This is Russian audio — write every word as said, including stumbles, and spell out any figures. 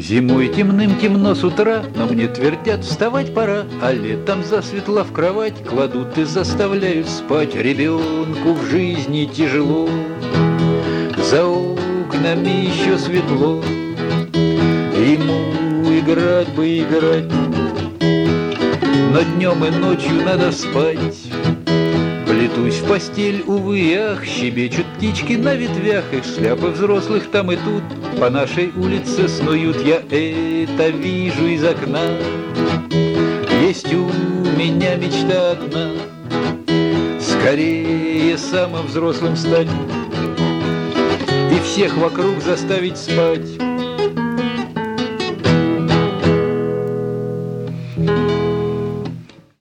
Зимой темным темно с утра, но мне твердят, вставать пора, а летом засветла в кровать кладут и заставляют спать. Ребенку в жизни тяжело, за окнами еще светло, ему играть бы играть, но днем и ночью надо спать. Плетусь в постель, увы, ах, щебечут птички на ветвях, их шляпы взрослых там и тут по нашей улице снуют. Я это вижу из окна, есть у меня мечта одна: скорее самым взрослым стать и всех вокруг заставить спать.